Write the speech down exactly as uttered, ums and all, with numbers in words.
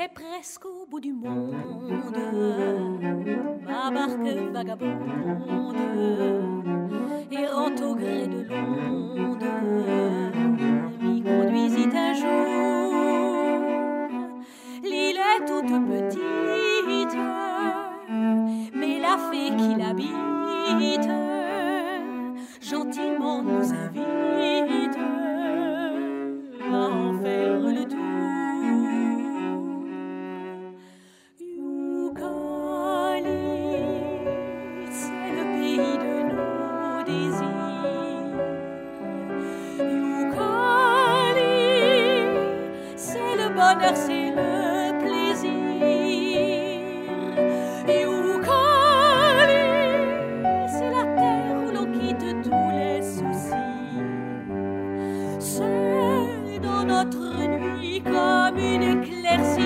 C'est presque au bout du monde, ma barque vagabonde, errant au gré de l'onde, m'y conduisit un jour. L'île est toute petite, mais la fée qui l'habite gentiment nous invite à en faire le tour. C'est le plaisir. Youkali, c'est la terre où l'on quitte tous les soucis. C'est dans notre nuit comme une éclaircie